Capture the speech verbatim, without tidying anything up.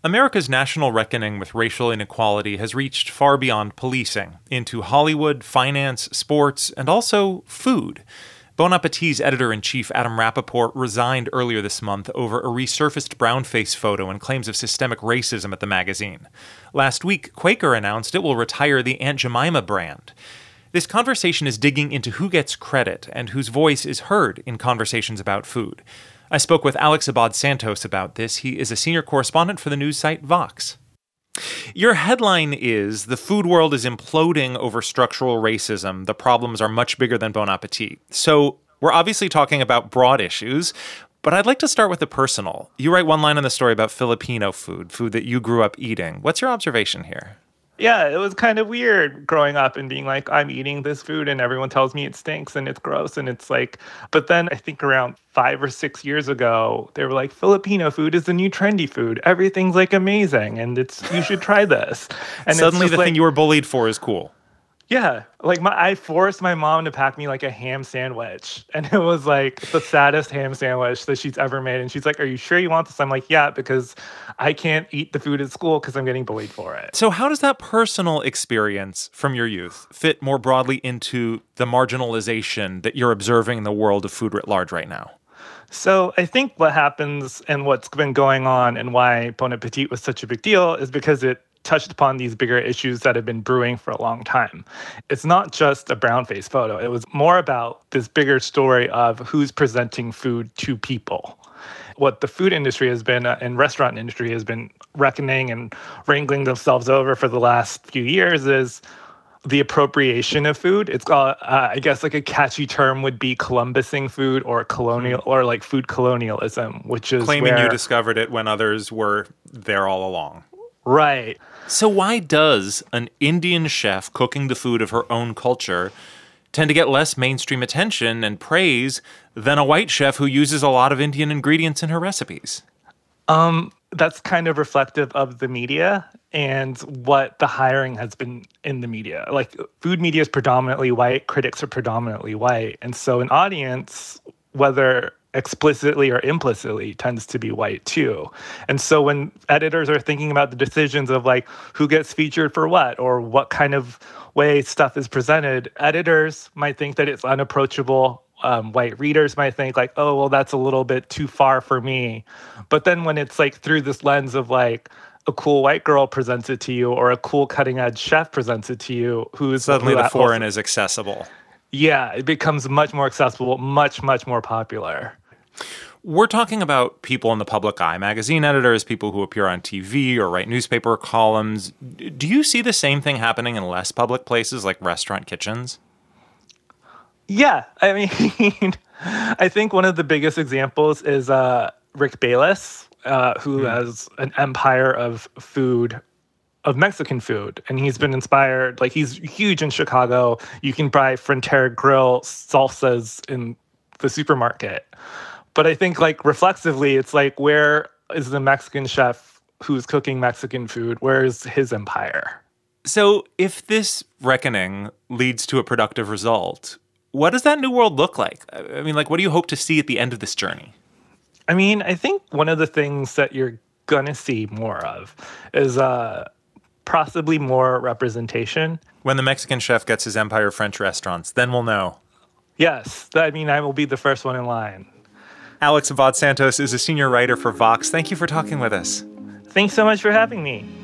America's national reckoning with racial inequality has reached far beyond policing, into Hollywood, finance, sports, and also food. Bon Appetit's editor-in-chief Adam Rapoport resigned earlier this month over a resurfaced brownface photo and claims of systemic racism at the magazine. Last week, Quaker announced it will retire the Aunt Jemima brand. This conversation is digging into who gets credit and whose voice is heard in conversations about food. I spoke with Alex Abad-Santos about this. He is a senior correspondent for the news site Vox. Your headline is, "The food world is imploding over structural racism. The problems are much bigger than Bon Appetit." So we're obviously talking about broad issues, but I'd like to start with the personal. You write one line in the story about Filipino food, food that you grew up eating. What's your observation here? Yeah, it was kind of weird growing up and being like, I'm eating this food and everyone tells me it stinks and it's gross. And it's like, but then I think around five or six years ago, they were like, Filipino food is the new trendy food. Everything's like amazing and it's you should try this. And suddenly the like, thing you were bullied for is cool. Yeah, like my, I forced my mom to pack me like a ham sandwich. And it was like the saddest ham sandwich that she's ever made. And she's like, are you sure you want this? I'm like, yeah, because I can't eat the food at school because I'm getting bullied for it. So how does that personal experience from your youth fit more broadly into the marginalization that you're observing in the world of food writ large right now? So I think what happens and what's been going on and why Bon Appetit was such a big deal is because it touched upon these bigger issues that have been brewing for a long time. It's not just a brown-face photo. It was more about this bigger story of who's presenting food to people. What the food industry has been, uh, and restaurant industry has been reckoning and wrangling themselves over for the last few years is the appropriation of food. It's called, uh, I guess, like a catchy term would be Columbusing food or colonial or like food colonialism, which is claiming where, you discovered it when others were there all along. Right. So why does an Indian chef cooking the food of her own culture tend to get less mainstream attention and praise than a white chef who uses a lot of Indian ingredients in her recipes? Um, that's kind of reflective of the media and what the hiring has been in the media. Like, food media is predominantly white, critics are predominantly white. And so an audience, whether explicitly or implicitly, tends to be white too. And so when editors are thinking about the decisions of like who gets featured for what or what kind of way stuff is presented, editors might think that it's unapproachable. Um, white readers might think like, oh, well, that's a little bit too far for me. But then when it's like through this lens of like a cool white girl presents it to you or a cool cutting edge chef presents it to you, who's suddenly who the foreign also, is accessible. Yeah, it becomes much more accessible, much, much more popular. We're talking about people in the public eye, magazine editors, people who appear on T V or write newspaper columns. Do you see the same thing happening in less public places like restaurant kitchens? Yeah, I mean, I think one of the biggest examples is uh, Rick Bayless, uh, who mm. has an empire of food, of Mexican food. And he's been inspired, like he's huge in Chicago. You can buy Frontera Grill salsas in the supermarket. But I think, like, reflexively, it's like, where is the Mexican chef who's cooking Mexican food? Where is his empire? So if this reckoning leads to a productive result, what does that new world look like? I mean, like, what do you hope to see at the end of this journey? I mean, I think one of the things that you're going to see more of is uh, possibly more representation. When the Mexican chef gets his empire of French restaurants, then we'll know. Yes. I mean, I will be the first one in line. Alex Abad-Santos is a senior writer for Vox. Thank you for talking with us. Thanks so much for having me.